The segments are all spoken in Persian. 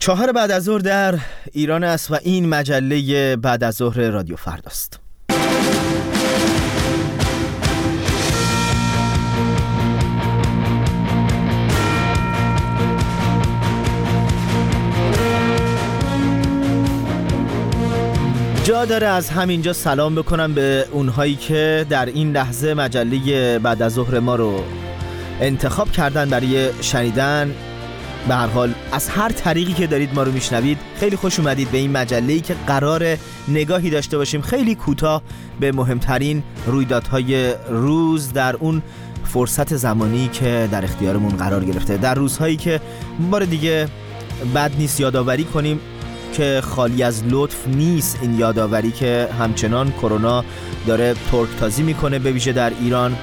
4 بعد از ظهر در ایران است و این مجله بعد از ظهر رادیو فرداست. جا داره از همینجا سلام بکنم به اونهایی که در این لحظه مجله بعد از ظهر ما رو انتخاب کردن برای شنیدن. به هر حال از هر طریقی که دارید ما رو میشنوید خیلی خوش اومدید به این مجله‌ای که قرار نگاهی داشته باشیم خیلی کوتاه به مهمترین رویدادهای روز در اون فرصت زمانی که در اختیارمون قرار گرفته، در روزهایی که بار دیگه بد نیست یادآوری کنیم که خالی از لطف نیست این یادآوری که همچنان کرونا داره ترک‌تازی میکنه، به ویژه در ایران،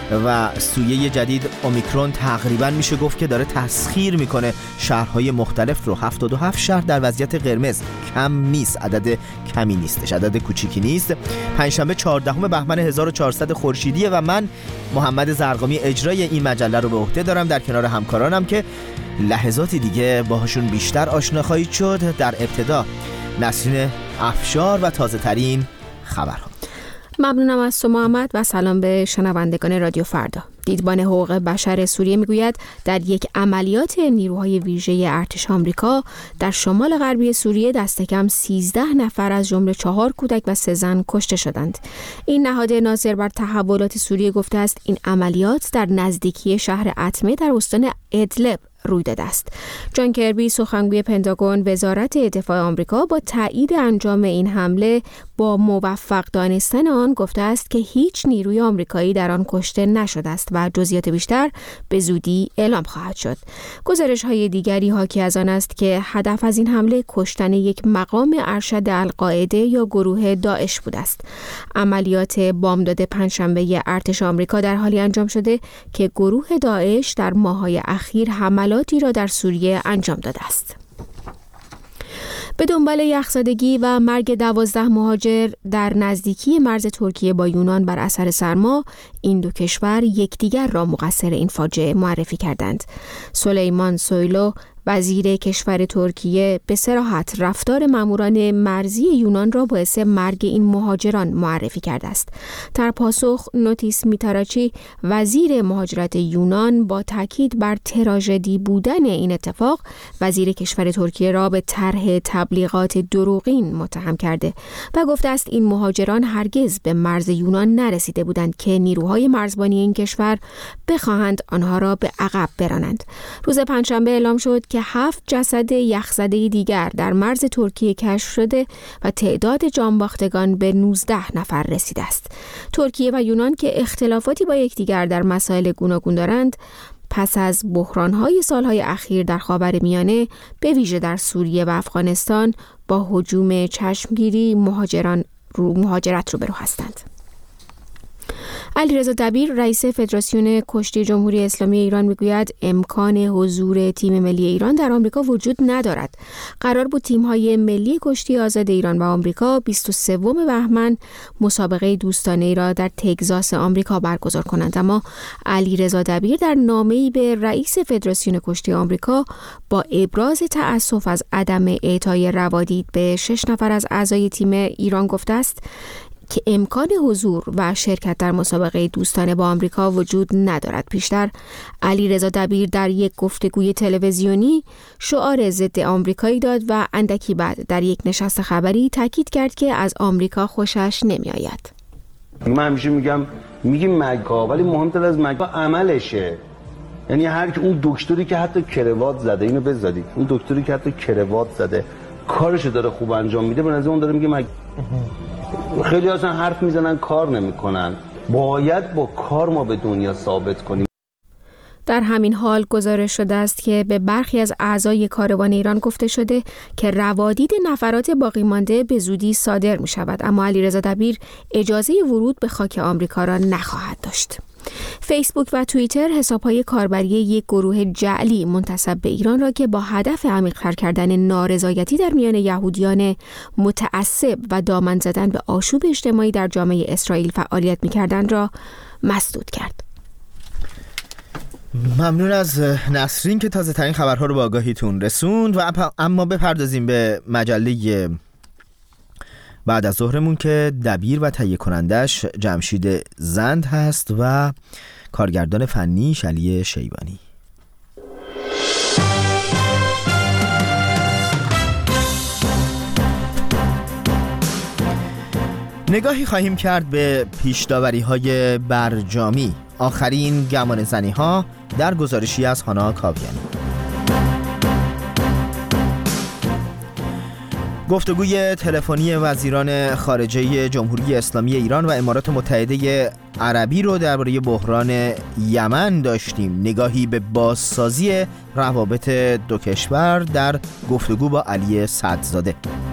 و سویه جدید اومیکرون تقریبا میشه گفت که داره تسخیر میکنه شهرهای مختلف رو. 77 شهر در وضعیت قرمز، کم نیست، عدد کمی نیستش، عدد کوچیکی نیست. پنجشنبه 14 بهمن 1400 خورشیدیه و من محمد زرقامی اجرای این مجله رو به عهده دارم در کنار همکارانم که لحظاتی دیگه باهاشون بیشتر آشنا خواهید شد. در ابتدا نسرین افشار و تازه ترین خبرها. ممنونم از تو محمد و سلام به شنوندگان رادیو فردا. دیدبان حقوق بشر سوریه میگوید در یک عملیات نیروهای ویژه ارتش آمریکا در شمال غربی سوریه دست کم 13 نفر از جمله 4 کودک و 3 زن کشته شدند. این نهاد ناظر بر تحولات سوریه گفته است این عملیات در نزدیکی شهر اتمه در استان ادلب روی داده است. جان کربی سخنگوی پنتاگون وزارت دفاع آمریکا با تایید انجام این حمله با موفق دانستن آن گفته است که هیچ نیروی آمریکایی در آن کشته نشده است و جزئیات بیشتر به زودی اعلام خواهد شد. گزارش‌های دیگری حاکی از آن است که هدف از این حمله کشتن یک مقام ارشد القاعده یا گروه داعش بوده است. عملیات بامداد پنجشنبه ارتش آمریکا در حالی انجام شده که گروه داعش در ماه‌های اخیر حملاتی را در سوریه انجام داده است. به دنبال یخزدگی و مرگ 12 مهاجر در نزدیکی مرز ترکیه با یونان بر اثر سرما، این دو کشور یکدیگر را مقصر این فاجعه معرفی کردند. سلیمان سویلو وزیر کشور ترکیه به صراحت رفتار ماموران مرزی یونان را باعث مرگ این مهاجران معرفی کرده است. در پاسخ نوتیس میتاراچی وزیر مهاجرت یونان با تاکید بر تراژدی بودن این اتفاق وزیر کشور ترکیه را به طرح تبلیغات دروغین متهم کرده و گفته است این مهاجران هرگز به مرز یونان نرسیده بودند که نیروهای مرزبانی این کشور بخواهند آنها را به عقب برانند. روز پنجشنبه اعلام شد که 7 جسد یخزده دیگر در مرز ترکیه کشف شده و تعداد جانباختگان به 19 نفر رسیده است. ترکیه و یونان که اختلافاتی با یکدیگر در مسائل گوناگون دارند، پس از بحران‌های سالهای اخیر در خاورمیانه به ویژه در سوریه و افغانستان با هجوم چشمگیری مهاجرت روبرو هستند. علیرضا دبیر رئیس فدراسیون کشتی جمهوری اسلامی ایران میگوید امکان حضور تیم ملی ایران در آمریکا وجود ندارد. قرار بود تیم‌های ملی کشتی آزاد ایران و آمریکا 23 بهمن مسابقه دوستانه‌ای را در تگزاس آمریکا برگزار کنند، اما علیرضا دبیر در نامه‌ای به رئیس فدراسیون کشتی آمریکا با ابراز تأسف از عدم اعطای روادید به 6 نفر از اعضای تیم ایران گفته است که امکان حضور و شرکت در مسابقه دوستانه با آمریکا وجود ندارد. پیشتر علیرضا دبیر در یک گفتگوی تلویزیونی شعار ضد آمریکایی داد و اندکی بعد در یک نشست خبری تاکید کرد که از آمریکا خوشش نمیآید. من همیشه میگیم مگا، ولی مهمتر از مگا عملشه. یعنی اون دکتری که حتی کروات زده، اینو بذارید، اون دکتری که حتی کروات زده کارشو داره خوب انجام میده، به نظر اون داره میگه خیلی اصلا حرف میزنن کار نمیکنن. باید با کار ما به دنیا ثابت کنیم. در همین حال گزارش شده است که به برخی از اعضای کاروان ایران گفته شده که روادید نفرات باقی مانده به زودی صادر می شود، اما علیرضا دبیر اجازه ورود به خاک آمریکا را نخواهد داشت. فیسبوک و توییتر حساب‌های کاربری یک گروه جعلی منتسب به ایران را که با هدف عمیق‌تر کردن نارضایتی در میان یهودیان متعصب و دامن زدن به آشوب اجتماعی در جامعه اسرائیل فعالیت می‌کردند را مسدود کرد. ممنون از نسرین که تازه ترین خبرها رو با آگاهیتون رسوند. و اما بپردازیم به مجله بعد از ظهرمون که دبیر و تهیه کنندش جمشید زند هست و کارگردان فنی علی شیبانی. نگاهی خواهیم کرد به پیش‌داوری‌های برجامی، آخرین گمانه‌زنی‌ها در گزارشی از هانا کاویانی. گفتگوی تلفنی وزیران خارجه جمهوری اسلامی ایران و امارات متحده عربی رو درباره بحران یمن داشتیم. نگاهی به بازسازی روابط دو کشور در گفتگو با علی صدرزاده.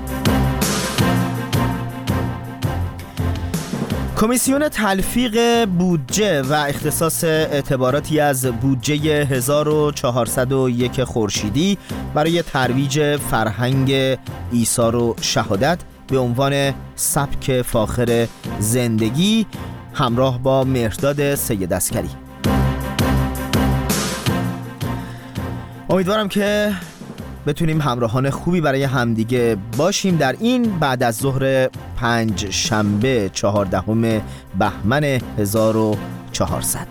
کمیسیون تلفیق بودجه و اختصاص اعتباراتی از بودجه 1401 خورشیدی برای ترویج فرهنگ ایثار و شهادت به عنوان سبک فاخر زندگی همراه با مهرداد سید عسکری. امیدوارم که بتونیم همراهان خوبی برای همدیگه باشیم در این بعد از ظهر 5 شنبه 14 بهمن 1400.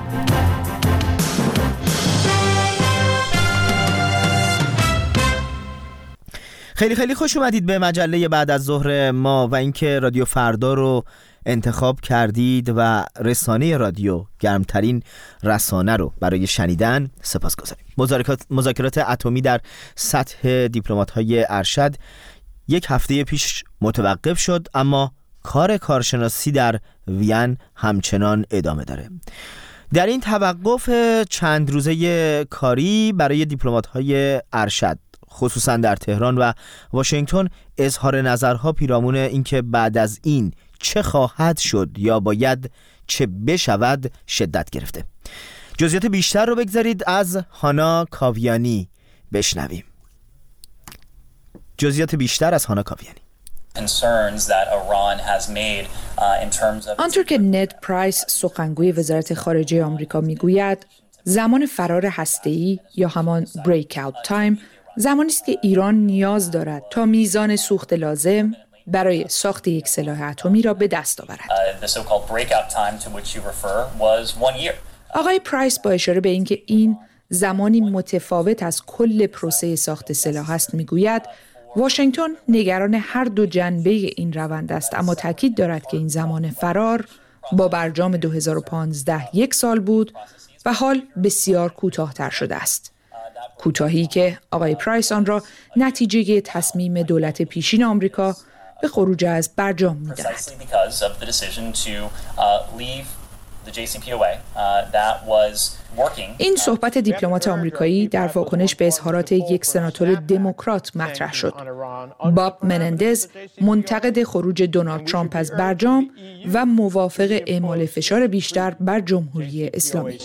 خیلی خوش اومدید به مجله بعد از ظهر ما و اینکه رادیو فردا رو انتخاب کردید و رسانه رادیو، گرمترین رسانه رو برای شنیدن سپاسگزاریم. مذاکرات اتمی در سطح دیپلمات‌های ارشد یک هفته پیش متوقف شد، اما کار کارشناسی در وین همچنان ادامه داره. در این توقف چند روزه کاری برای دیپلمات‌های ارشد خصوصا در تهران و واشنگتن اظهار نظرها پیرامون اینکه بعد از این چه خواهد شد یا باید چه بشود شدت گرفته. جزئیات بیشتر رو بگذارید از هانا کاویانی بشنویم. جزئیات بیشتر از هانا کاویانی. آنطور که نed پرایس سخنگوی وزارت خارجه آمریکا میگوید، زمان فرار هسته‌ای یا همان بریک اوت تایم زمانی است که ایران نیاز دارد تا میزان سوخت لازم برای ساخت یک سلاح اتمی را به دست آورد. آقای پرایس با اشاره به اینکه این زمانی متفاوت از کل پروسه ساخت سلاح است میگوید واشنگتن نگران هر دو جنبه این روند است، اما تاکید دارد که این زمان فرار با برجام 2015 1 سال بود و حال بسیار کوتاه‌تر شده است. کوتاهی که آقای پرایس آن را نتیجه تصمیم دولت پیشین آمریکا به خروج از برجام می‌داند. این صحبت دیپلمات آمریکایی در واکنش به اظهارات یک سناتور دموکرات مطرح شد. باب منندز منتقد خروج دونالد ترامپ از برجام و موافق اعمال فشار بیشتر بر جمهوری اسلامی.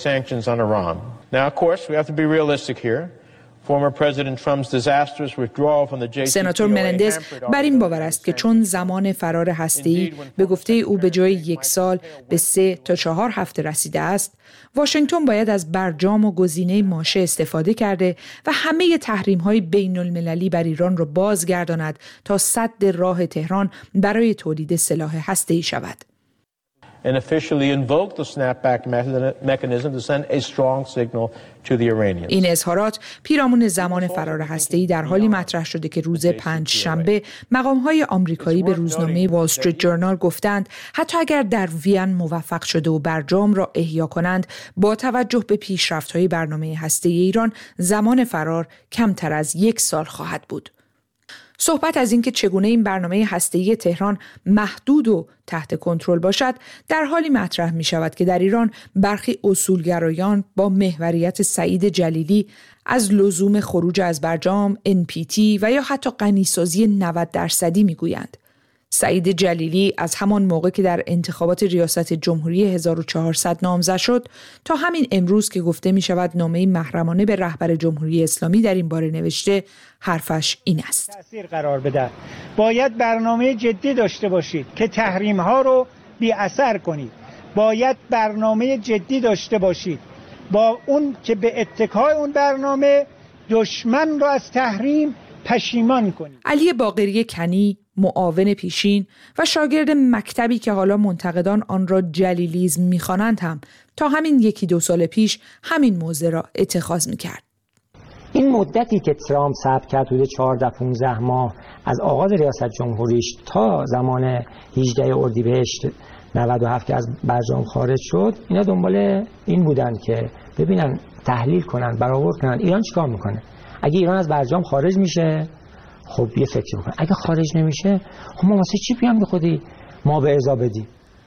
سناتور منندز بر این باور است که چون زمان فرار هسته‌ای به گفته او به جای 1 سال به 3 تا 4 هفته رسیده است، واشنگتن باید از برجام و گزینه ماشه استفاده کرده و همه تحریم‌های بین‌المللی بر ایران را بازگرداند تا سد راه تهران برای تولید سلاح هسته‌ای شود. and officially invoke the snapback mechanism to send a strong signal to the Iranians. این اظهارات پیرامون زمان فرار هسته‌ای در حالی مطرح شده که روز 5 شنبه مقام‌های آمریکایی به روزنامه وال استریت جورنال گفتند حتی اگر در وین موفق شده و برجام را احیا کنند، با توجه به پیشرفت‌های برنامه هسته‌ای ایران زمان فرار کمتر از 1 سال خواهد بود. صحبت از اینکه چگونه این برنامه هسته‌ای تهران محدود و تحت کنترل باشد در حالی مطرح می شود که در ایران برخی اصولگرایان با محوریت سعید جلیلی از لزوم خروج از برجام، NPT و یا حتی غنیسازی 90% می گویند. سعید جلیلی از همان موقع که در انتخابات ریاست جمهوری 1400 نامزد شد تا همین امروز که گفته می شود نامه‌ای محرمانه به رهبر جمهوری اسلامی در این باره نوشته، حرفش این است: تأثیر قرار بده. باید برنامه جدی داشته باشید که تحریم ها رو بی اثر کنید. باید برنامه جدی داشته باشید با اون که به اتکای اون برنامه دشمن را از تحریم پشیمان کنیم. علی باقری کنی، معاون پیشین و شاگرد مکتبی که حالا منتقدان آن را جلیلیسم می‌خوانند هم تا همین 1-2 سال پیش همین موضع را اتخاذ می‌کرد. این مدتی که ترامپ صبر کرد حدود 14-15 ماه از آغاز ریاست جمهوریش تا زمان 18 اردیبهشت 97 که از برجام خارج شد، اینا دنبال این بودن که ببینن تحلیل کنن، برآورد کنن ایران چیکار میکنه. اگه ایران از برجام خارج میشه خب یه فکر بکن، اگه خارج نمیشه خب ما واسه چی بیام خودی ما به ارضا بدیم.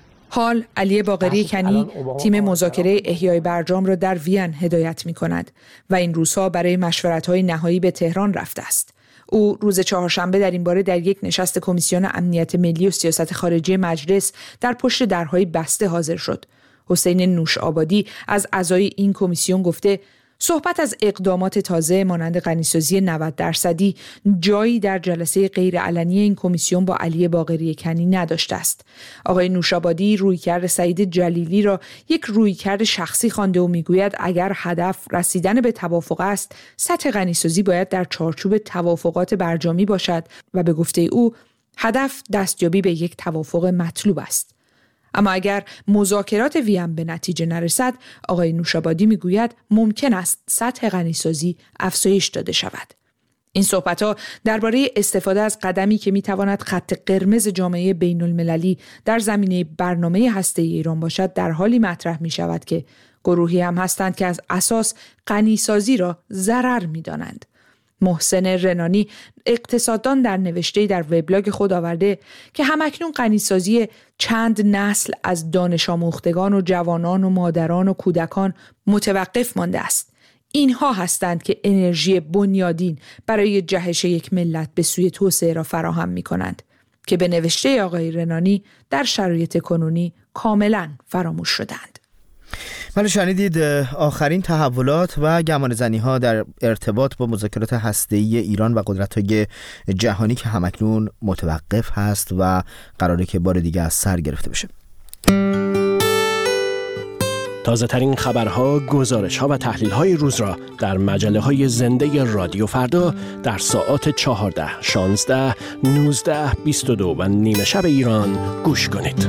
حال علی باقری کنی تیم مذاکره احیای برجام را در وین هدایت می‌کند و این روزها برای مشورت‌های نهایی به تهران رفته است. او روز چهارشنبه در این باره در یک نشست کمیسیون امنیت ملی و سیاست خارجی مجلس در پشت درهای بسته حاضر شد. حسین نوش‌آبادی از اعضای این کمیسیون گفته صحبت از اقدامات تازه مانند غنیسازی 90% جایی در جلسه غیرعلنی این کمیسیون با علی باقری کنی نداشته است. آقای نوش‌آبادی رویکرد سعید جلیلی را یک رویکرد شخصی خوانده و میگوید اگر هدف رسیدن به توافق است، سطح غنیسازی باید در چارچوب توافقات برجامی باشد و به گفته او هدف دستیابی به یک توافق مطلوب است. اما اگر مذاکرات وین به نتیجه نرسد، آقای نوش‌آبادی میگوید ممکن است سطح غنیسازی افزایش داده شود. این صحبت‌ها درباره استفاده از قدمی که میتواند خط قرمز جامعه بین‌المللی در زمینه برنامه هسته‌ای ایران باشد در حالی مطرح می‌شود که گروهی هم هستند که از اساس غنیسازی را ضرر می‌دانند. محسن رنانی اقتصاددان در نوشته‌ای در وبلاگ خود آورده که همکنون غنیسازی چند نسل از دانش آموختگان و جوانان و مادران و کودکان متوقف مانده است. اینها هستند که انرژی بنیادین برای جهش یک ملت به سوی توسعه را فراهم می‌کنند که به نوشته آقای رنانی در شرایط کنونی کاملاً فراموش شدند. بله، شنیدید آخرین تحولات و گمانه‌زنی‌ها در ارتباط با مذاکرات هسته‌ای ایران و قدرت‌های جهانی که همکنون متوقف هست و قراره که بار دیگه از سر گرفته بشه. تازه ترین خبرها، گزارش‌ها و تحلیل‌های روز را در مجله‌های زنده رادیو فردا در ساعات 14، 16، 19، 22 و نیمه شب ایران گوش کنید.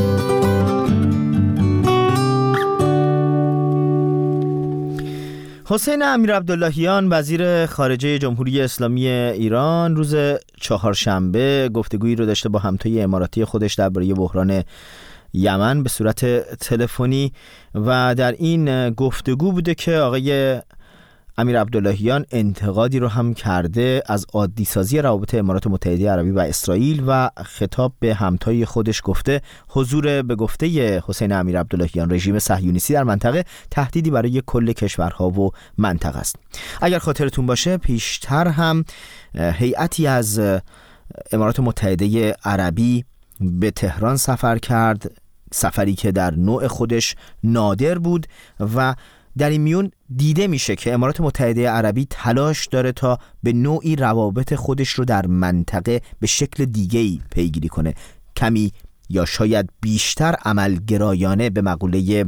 حسین امیرعبداللهیان وزیر خارجه جمهوری اسلامی ایران روز چهارشنبه گفتگویی رو داشته با همتای اماراتی خودش درباره بحران یمن به صورت تلفنی و در این گفتگو بوده که آقای امیرعبداللهیان انتقادی رو هم کرده از عادی سازی روابط امارات متحده عربی و اسرائیل و خطاب به همتای خودش گفته حضور به گفته حسین امیرعبداللهیان رژیم صهیونیستی در منطقه تهدیدی برای کل کشورها و منطقه است. اگر خاطرتون باشه پیشتر هم هیئتی از امارات متحده عربی به تهران سفر کرد، سفری که در نوع خودش نادر بود و در این میون دیده میشه که امارات متحده عربی تلاش داره تا به نوعی روابط خودش رو در منطقه به شکل دیگه‌ای پیگیری کنه، کمی یا شاید بیشتر عملگرایانه به مقوله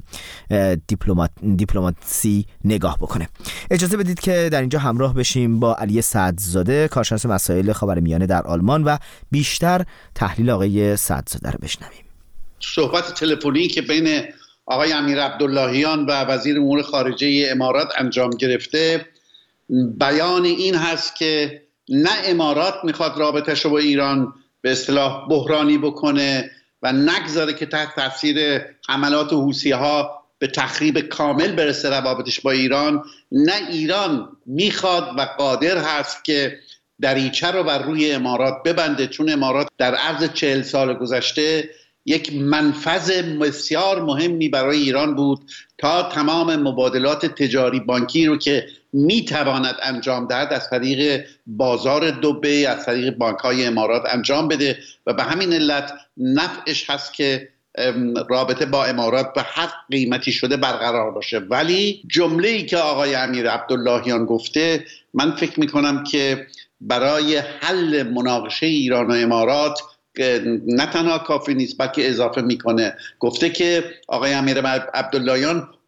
دیپلماسی نگاه بکنه. اجازه بدید که در اینجا همراه بشیم با علی سعدزاده، کارشناس مسائل خاورمیانه در آلمان و بیشتر تحلیل آقای سعدزاده رو بشنویم. صحبت تلفنی که بین آقای امیرعبداللهیان و وزیر امور خارجه امارات انجام گرفته بیان این هست که نه امارات میخواد رابطش رو با ایران به اصطلاح بحرانی بکنه و نگذاره که تحت تاثیر حملات حوثی‌ها به تخریب کامل برسه روابطش با ایران، نه ایران میخواد و قادر هست که دریچه رو بر روی امارات ببنده، چون امارات در عرض 40 سال گذشته یک منفذ بسیار مهمی برای ایران بود تا تمام مبادلات تجاری بانکی رو که میتواند انجام دهد از طریق بازار دبی، از طریق بانک‌های امارات انجام بده و به همین علت نفعش هست که رابطه با امارات به هر قیمتی شده برقرار باشه. ولی جمله‌ای که آقای امیرعبداللهیان گفته من فکر میکنم که برای حل مناقشه ایران و امارات نه تنها کافی نیست بلکه اضافه میکنه. گفته که آقای امیرعبداللهیان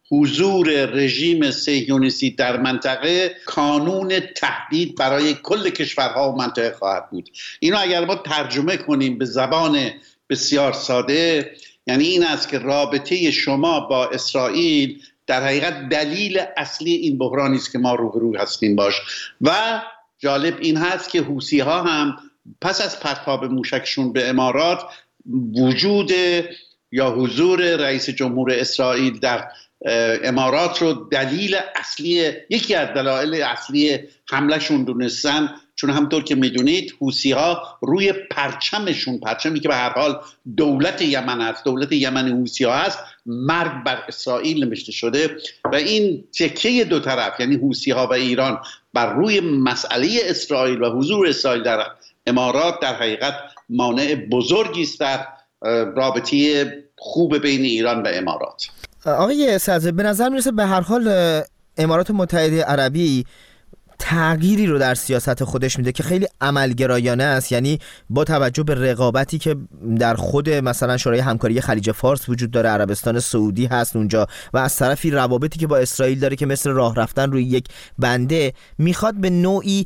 حضور رژیم صهیونیستی در منطقه کانون تهدید برای کل کشورها و منطقه خواهد بود. اینو اگر ما ترجمه کنیم به زبان بسیار ساده، یعنی این است که رابطه شما با اسرائیل در حقیقت دلیل اصلی این بحرانی است که ما روبرو هستیم باش. و جالب این هست که حوثی‌ها هم پس از پرتاب موشکشون به امارات وجود یا حضور رئیس جمهور اسرائیل در امارات رو دلیل اصلی، یکی از دلایل اصلی حملهشون دونستن، چون همطور که میدونید حوثی‌ها روی پرچمشون، پرچمی که به هر حال دولت یمن است، دولت یمن حوثی‌ها هست، مرگ بر اسرائیل نوشته شده و این تکیه دو طرف یعنی حوثی‌ها و ایران بر روی مسئله اسرائیل و حضور اسرائیل در امارات در حقیقت مانع بزرگی است در رابطه خوب بین ایران و امارات. آقای صدر، به نظر میرسه به هر حال امارات متحده عربی تغییری رو در سیاست خودش میده که خیلی عملگرایانه است، یعنی با توجه به رقابتی که در خود مثلا شورای همکاری خلیج فارس وجود داره، عربستان سعودی هست اونجا و از طرفی روابطی که با اسرائیل داره که مثل راه رفتن روی یک بنده، میخواد به نوعی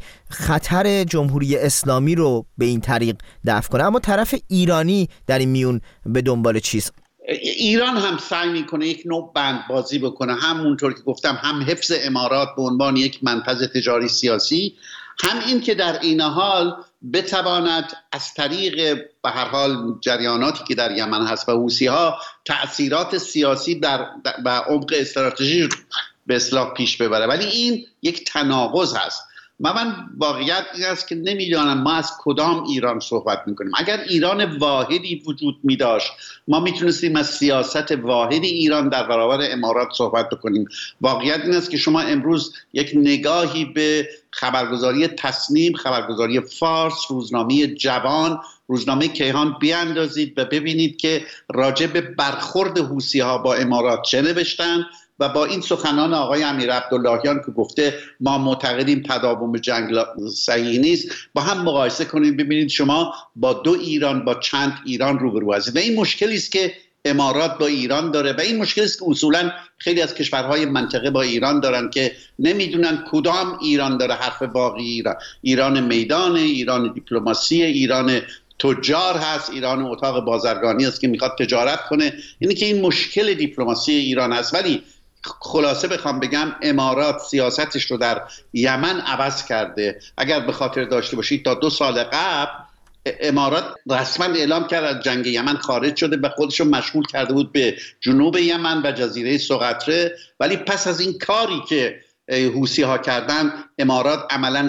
خطر جمهوری اسلامی رو به این طریق دفع کنه. اما طرف ایرانی در این میون به دنبال چیست؟ ایران هم سعی میکنه یک نوع بندبازی بکنه، همونطور که گفتم هم حفظ امارات به عنوان یک منفذ تجاری سیاسی، هم این که در این حال بتواند از طریق به هر حال جریاناتی که در یمن هست و حوثی‌ها تأثیرات سیاسی و عمق استراتژی به اصطلاح پیش ببره. ولی این یک تناقض هست. من واقعیت این است که نمیدانم ما از کدام ایران صحبت میکنیم. اگر ایران واحدی وجود میداشت ما میتونستیم از سیاست واحد ایران در برابر امارات صحبت بکنیم. واقعیت این است که شما امروز یک نگاهی به خبرگزاری تصنیم، خبرگزاری فارس، روزنامه جوان، روزنامه کیهان بیاندازید و ببینید که راجع به برخورد حوثی‌ها با امارات چه نوشتن و با این سخنان آقای امیر عبداللهیان که گفته ما معتقدیم تداوم جنگ صحیح نیست، با هم مقایسه کنید ببینید شما با دو ایران، با چند ایران روبرو هستید. و این مشکلی است که امارات با ایران داره و این مشکلی است که اصولا خیلی از کشورهای منطقه با ایران دارن که نمیدونن کدام ایران داره حرف باقی. ایران میدان، ایران دیپلماسی، ایران تجار هست، ایران اتاق بازرگانی است که میخواد تجارت کنه. یعنی که این مشکل دیپلماسی ایران هست. ولی خلاصه بخوام بگم امارات سیاستش رو در یمن عوض کرده. اگر به خاطر داشته باشید تا 2 سال قبل امارات رسما اعلام کرد از جنگ یمن خارج شده و خودش رو مشغول کرده بود به جنوب یمن و جزیره سقطره. ولی پس از این کاری که حوثی‌ها کردن امارات عملاً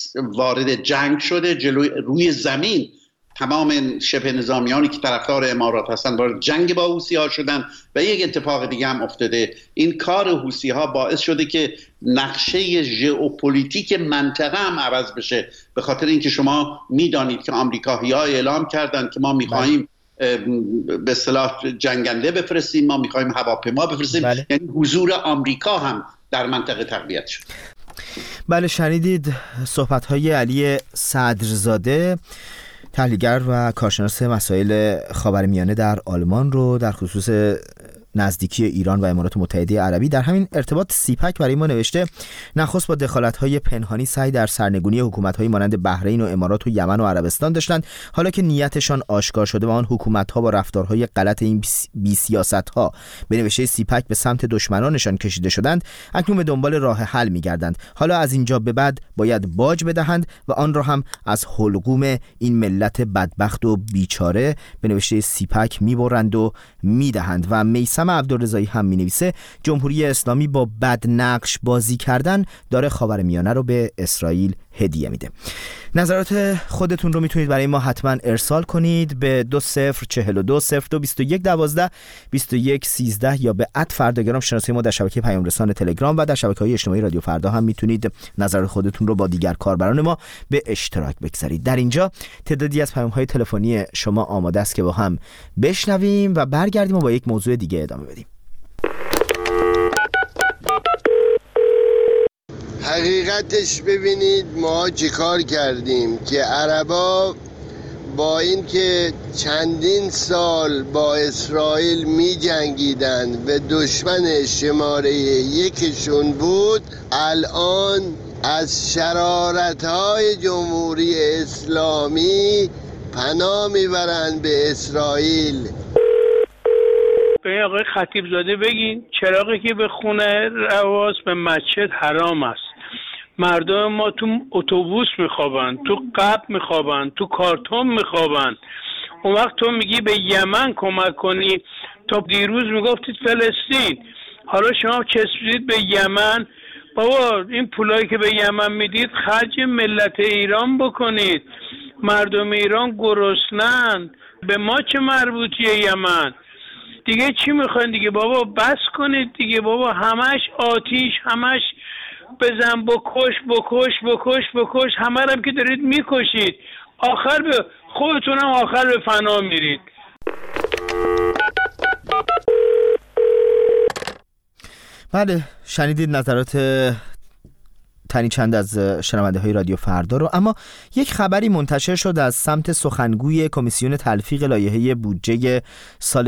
وارد جنگ شده، روی زمین تمام شبه نظامیانی که طرفدار امارات هستن وارد جنگ با حوثی‌ها شدن. و یک اتفاق دیگه هم افتاده، این کار حوثی‌ها باعث شده که نقشه ژئوپلیتیک منطقه هم عوض بشه، به خاطر اینکه شما میدانید که آمریکایی‌ها اعلام کردن که ما می‌خوایم به اصطلاح جنگنده بفرستیم، ما می‌خوایم هواپیما بفرستیم. یعنی حضور آمریکا هم در منطقه تقویت شد. بله، شنیدید صحبت‌های علی صدرزاده، تحلیلگر و کارشناس مسائل خاورمیانه در آلمان رو در خصوص نزدیکی ایران و امارات متحده عربی. در همین ارتباط سیپک برای ما نوشته نخست با دخالت‌های پنهانی سعی در سرنگونی حکومت‌های مانند بحرین و امارات و یمن و عربستان داشتند، حالا که نیتشان آشکار شده و آن حکومت‌ها با رفتارهای غلط این بی سیاست‌ها به نوشته سیپک به سمت دشمنانشان کشیده شدند، اکنون به دنبال راه حل می‌گردند. حالا از اینجا به بعد باید باج بدهند و آن را هم از حلقوم این ملت بدبخت و بیچاره به نوشته سیپک می‌برند و می‌دهند. و میثم عبدالرضایی هم می‌نویسه جمهوری اسلامی با بدنقش بازی کردن داره خاورمیانه رو به اسرائیل هدیه میده. نظرات خودتون رو میتونید برای ما حتما ارسال کنید به 20420221122113 یا به @فرداگرام شناسه ما در شبکه پیام رسان تلگرام و در شبکه‌های اجتماعی رادیو فردا هم میتونید نظر خودتون رو با دیگر کاربران ما به اشتراک بگذارید. در اینجا تعدادی از پیام‌های تلفنی شما آماده است که با هم بشنویم و برگردیم و با یک موضوع دیگه ادامه بدیم. حقیقتش ببینید ما چه کار کردیم که عربا با اینکه چندین سال با اسرائیل می جنگیدن و دشمن شماره یکشون بود، الان از شرارت‌های جمهوری اسلامی پناه میبرن به اسرائیل. به آقای خطیب زاده بگین چراغی که به خونه رواز به مسجد حرام است. مردم ما تو اتوبوس میخوابن، تو قبر میخوابن، تو کارتون میخوابن. اون وقت تو میگی به یمن کمک کنی، تا دیروز میگفتید فلسطین، حالا شما چسبیدید به یمن. بابا این پولایی که به یمن میدید خرج ملت ایران بکنید. مردم ایران گرسنن، به ما چه مربوطیه یمن؟ دیگه چی میخواین دیگه؟ بابا بس کنید دیگه بابا، همش آتیش، همش بزن بکش بکش بکش بکش، همه هم که دارید میکشید، آخر به خودتونم آخر به فنا میرید. بله، شنیدید نظرات تنی چند از شنونده های رادیو فردا رو. اما یک خبری منتشر شد از سمت سخنگوی کمیسیون تلفیق لایحه بودجه سال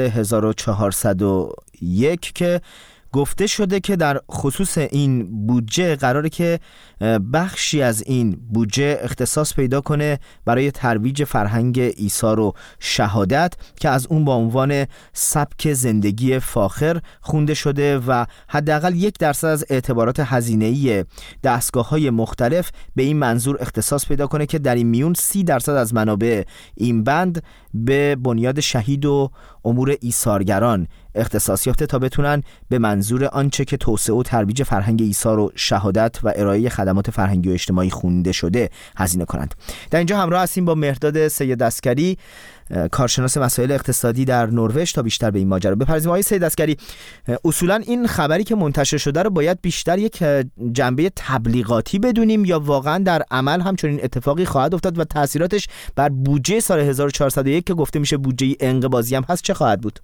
1401 که گفته شده که در خصوص این بودجه قراره که بخشی از این بودجه اختصاص پیدا کنه برای ترویج فرهنگ ایثار و شهادت که از اون با عنوان سبک زندگی فاخر خونده شده و حداقل 1% از اعتبارات هزینه‌ای دستگاه‌های مختلف به این منظور اختصاص پیدا کنه که در این میون 30% از منابع این بند به بنیاد شهید و امور ایثارگران اختصاص یافته تا بتونن به منظور آنچه که توسعه و ترویج فرهنگ ایثار و شهادت و ارائه خدمات فرهنگی و اجتماعی خونده شده هزینه کنند. در اینجا همراه هستیم با مهرداد سید عسگری، کارشناس مسائل اقتصادی در نروژ، تا بیشتر به این ماجرا بپردازیم. آقای سید عسگری، اصولا این خبری که منتشر شده رو باید بیشتر یک جنبه تبلیغاتی بدونیم یا واقعا در عمل همچنین اتفاقی خواهد افتاد و تاثیراتش بر بودجه سال 1401 که گفته میشه بودجه انقباضی هم هست چه خواهد بود؟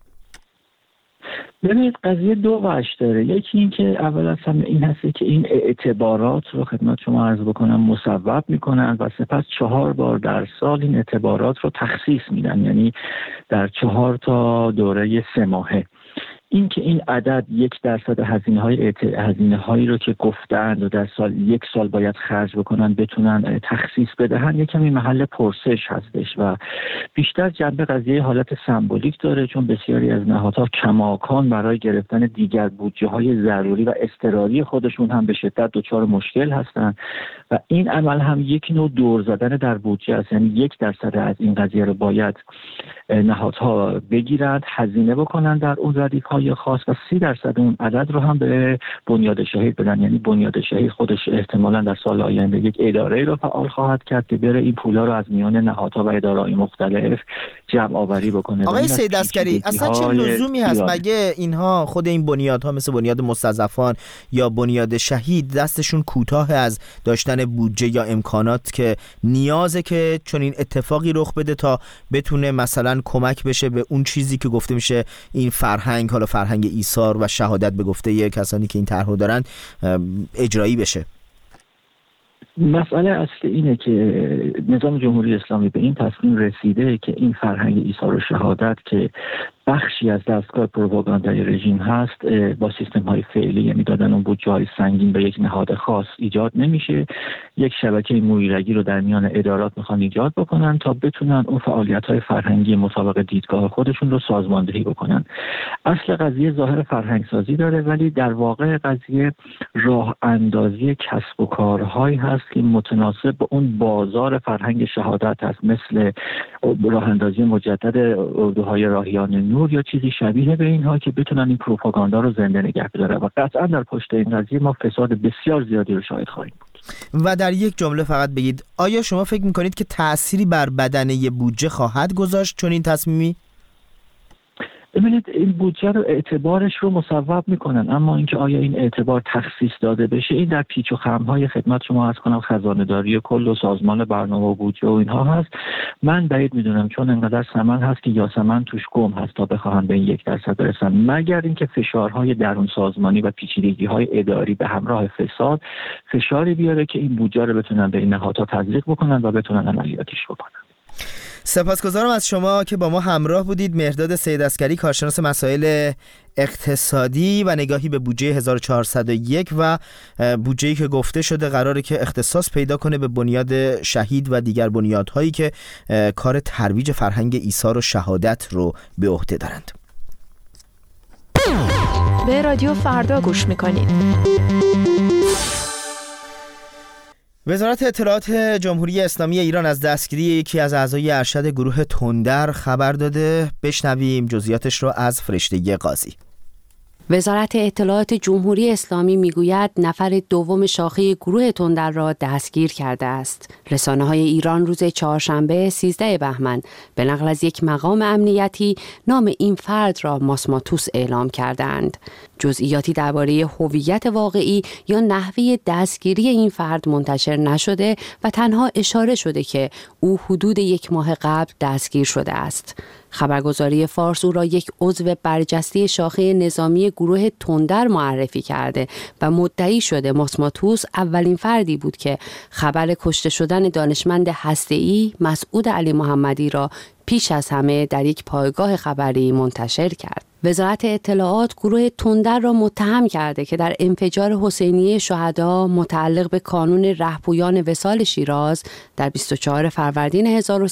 ببینید قضیه دو وجه داره. یکی این که اول از همه این هست که این اعتبارات رو خدمت شما عرض بکنم مصوب میکنن و سپس 4 بار در سال این اعتبارات رو تخصیص میدن، یعنی در 4 تا دوره 3 ماهه. این که این عدد 1% هزینه هایی رو که گفتند و در سال 1 سال باید خرج بکنن بتونن تخصیص بدهن یک کمی محل پرسش هستش و بیشتر جنبه قضیه حالت سمبولیک داره، چون بسیاری از نهادها کماکان برای گرفتن دیگر بودجه های ضروری و اضطراری خودشون هم به شدت دچار مشکل هستن و این عمل هم یک نوع دور زدن در بودجه است. یعنی 1% از این قضیه رو باید نهادها بگیرند، هزینه بکنن در اون ردیف‌های خاص و 30% اون عدد رو هم به بنیاد شهید بدن. یعنی بنیاد شهید خودش احتمالاً در سال آینده یک اداره رو فعال خواهد کرد که بره این پولا رو از میان نهادها و اداره‌های مختلف جمع آوری بکنه. آقای سید عسگری، اصلا چه لزومی هست مگه اینها خود این بنیادها مثل بنیاد مستضعفان یا بنیاد شهید دستشون کوتاه از داشتن بودجه یا امکانات که نیازه که چون این اتفاقی رخ بده تا بتونه مثلا کمک بشه به اون چیزی که گفته میشه این فرهنگ، حالا فرهنگ ایثار و شهادت به گفته کسانی که این طرحو دارن، اجرایی بشه؟ مسئله اصلی اینه که نظام جمهوری اسلامی به این تصمیم رسیده که این فرهنگ ایثار و شهادت که بخشی از دستگاه پروپاگاندای رژیم هست با سیستم های فعلی، یعنی دادن اون بودجه های سنگین به یک نهاد خاص ایجاد نمیشه. یک شبکه مویرگی رو در میان ادارات میخوان ایجاد بکنن تا بتونن اون فعالیت های فرهنگی مطابق دیدگاه خودشون رو سازماندهی بکنن. اصل قضیه ظاهر فرهنگ سازی داره، ولی در واقع قضیه راه اندازی کسب و کارهایی هست که متناسب با اون بازار فرهنگ شهادت هست، مثل راه اندازی مجدد اردوهای راهیان نور یا چیزی شبیه به اینها که بتونن این پروپاگاندا رو زنده نگه دارن و قطعا در پشت این قضیه ما فساد بسیار زیادی رو شاهد خواهیم بود. و در یک جمله فقط بگید، آیا شما فکر میکنید که تأثیری بر بدنه بودجه خواهد گذاشت چون این تصمیمی؟ ببینید این بودجه رو اعتبارش رو مصوب میکنن، اما اینکه آیا این اعتبار تخصیص داده بشه این در پیچ و خم‌های خدمت شما عرض کنم خزانه‌داری کل و سازمان برنامه و بودجه و اینها هست. من بعید میدونم، چون انقدر ثمن هست که یاسمن توش گم هست تا بخواهن به این 1% برسن، مگر اینکه فشارهای درون سازمانی و پیچیدگی‌های اداری به همراه فساد فشاری بیاره که این بودجه رو بتونن به این نهادها تزریق بکنن و بتونن عملیاتیش بکنن. سپاسگزارم از شما که با ما همراه بودید. مهرداد سیدعسکری، کارشناس مسائل اقتصادی و نگاهی به بودجه 1401 و بودجه‌ای که گفته شده قراره که اختصاص پیدا کنه به بنیاد شهید و دیگر بنیادهایی که کار ترویج فرهنگ ایثار و شهادت رو به عهده دارند. به رادیو فردا گوش میکنید. وزارت اطلاعات جمهوری اسلامی ایران از دستگیری یکی از اعضای ارشد گروه تندر خبر داده. بشنویم جزئیاتش رو از فرشته قاضی. وزارت اطلاعات جمهوری اسلامی میگوید نفر دوم شاخه گروه تندر را دستگیر کرده است. رسانه‌های ایران روز چهارشنبه 13 بهمن به نقل از یک مقام امنیتی نام این فرد را ماسماتوس اعلام کردند. جزئیاتی درباره هویت واقعی یا نحوه دستگیری این فرد منتشر نشده و تنها اشاره شده که او حدود 1 ماه قبل دستگیر شده است. خبرگزاری فارس او را یک عضو برجسته شاخه نظامی گروه تندر معرفی کرده و مدعی شده ماسماتوس اولین فردی بود که خبر کشته شدن دانشمند هسته‌ای مسعود علی محمدی را پیش از همه در یک پایگاه خبری منتشر کرد. وزارت اطلاعات گروه تندر را متهم کرده که در انفجار حسینیه شهدا متعلق به کانون رهپویان وصال شیراز در 24 فروردین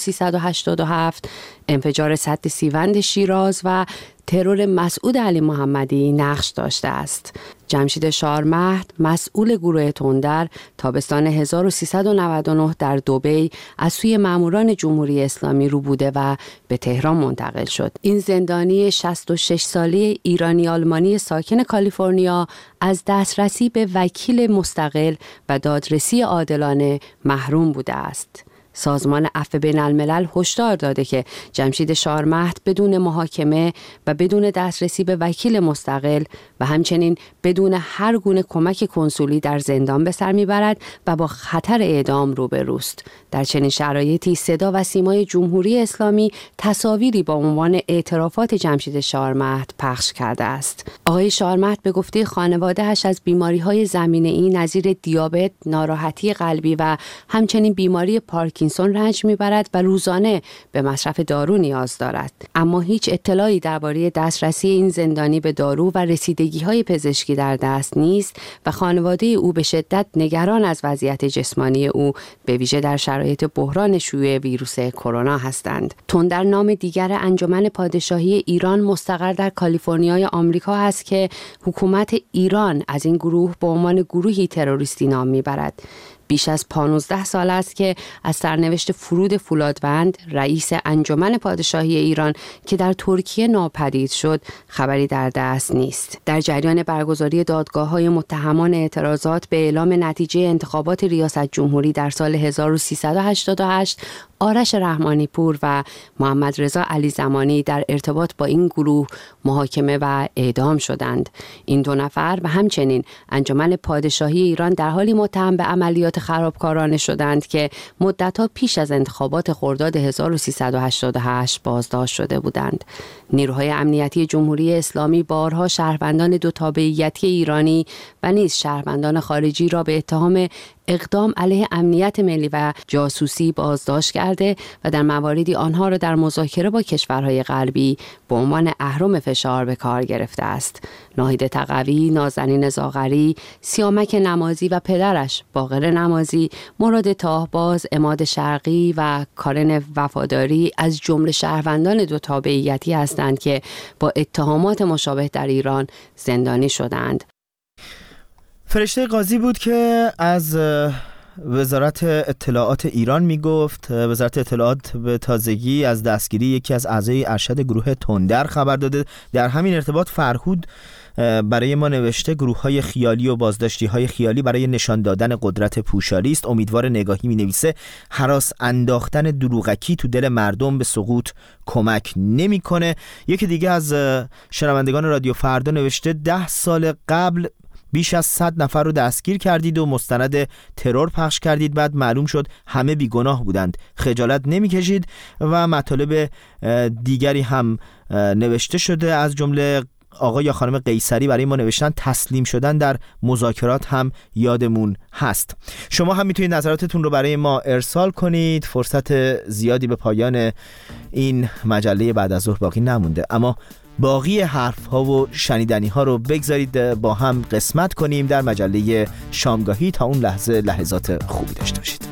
1387، انفجار سد سیوند شیراز و ترور مسعود علی محمدی نقش داشته است. جمشید شارمهد، مسئول گروه تندر، تابستان 1399 در دبی از سوی ماموران جمهوری اسلامی رو بوده و به تهران منتقل شد. این زندانی 66 ساله ایرانی آلمانی ساکن کالیفرنیا از دسترسی به وکیل مستقل و دادرسی عادلانه محروم بوده است. سازمان عفو بین الملل هشدار داده که جمشید شارمهد بدون محاکمه و بدون دسترسی به وکیل مستقل و همچنین بدون هر گونه کمک کنسولی در زندان به سر میبرد و با خطر اعدام روبروست. در چنین شرایطی صدا و سیمای جمهوری اسلامی تصاویری با عنوان اعترافات جمشید شارمهد پخش کرده است. آقای شارمهد به گفته خانواده‌اش از بیماری‌های زمینه‌ای نظیر دیابت، ناراحتی قلبی و همچنین بیماری پارکینسون رنج میبرد و روزانه به مصرف دارو نیاز دارد. اما هیچ اطلاعی درباره دسترسی این زندانی به دارو و رسیدگی‌های پزشکی در دست نیست و خانواده او به شدت نگران از وضعیت جسمانی او به ویژه در شرایط بحران شیوع ویروس کرونا هستند. تندر نام دیگر انجمن پادشاهی ایران مستقر در کالیفرنیای آمریکا است که حکومت ایران از این گروه به عنوان گروهی تروریستی نام میبرد. بیش از 15 سال است که از سرنوشت فرود فولادوند، رئیس انجمن پادشاهی ایران که در ترکیه ناپدید شد، خبری در دست نیست. در جریان برگزاری دادگاه‌های متهمان اعتراضات به اعلام نتیجه انتخابات ریاست جمهوری در سال 1388، آرش رحمانی پور و محمد رضا علی زمانی در ارتباط با این گروه محاکمه و اعدام شدند. این دو نفر و همچنین انجمن پادشاهی ایران در حالی متهم به عملیات خرابکارانه شدند که مدت‌ها پیش از انتخابات خرداد 1388 بازداشت شده بودند. نیروهای امنیتی جمهوری اسلامی بارها شهروندان دو تابعیتی ایرانی و نیز شهروندان خارجی را به اتهام اقدام علیه امنیت ملی و جاسوسی بازداشت کرده و در مواردی آنها را در مذاکره با کشورهای غربی به عنوان اهرم فشار به کار گرفته است. ناهید تقوی، نازنین زاغری، سیامک نمازی و پدرش باقر نمازی، مراد تاهباز، عماد شرقی و کارن وفاداری از جمله شهروندان دو تابعیتی هستند که با اتهامات مشابه در ایران زندانی شدند. فرشته قاضی بود که از وزارت اطلاعات ایران میگفت. وزارت اطلاعات به تازگی از دستگیری یکی از اعضای ارشد گروه تندر خبر داده. در همین ارتباط فرهود برای ما نوشته گروه‌های خیالی و بازداشتی‌های خیالی برای نشان دادن قدرت پوشالی است. امیدوار نگاهی می‌نویسه هراس انداختن دروغکی تو دل مردم به سقوط کمک نمی‌کنه. یکی دیگه از شنوندگان رادیو فردا نوشته 10 سال قبل بیش از 100 نفر رو دستگیر کردید و مستند ترور پخش کردید، بعد معلوم شد همه بیگناه بودند. خجالت نمی‌کشید؟ و مطالب دیگری هم نوشته شده، از جمله آقا یا خانم قیصری برای ما نوشتن تسلیم شدن در مذاکرات هم یادمون هست. شما هم میتونید نظراتتون رو برای ما ارسال کنید. فرصت زیادی به پایان این مجله بعد از ظهر باقی نمونده، اما باقی حرف‌ها و شنیدنی‌ها رو بگذارید با هم قسمت کنیم در مجله شامگاهی. تا اون لحظه لحظات خوبی داشته باشید.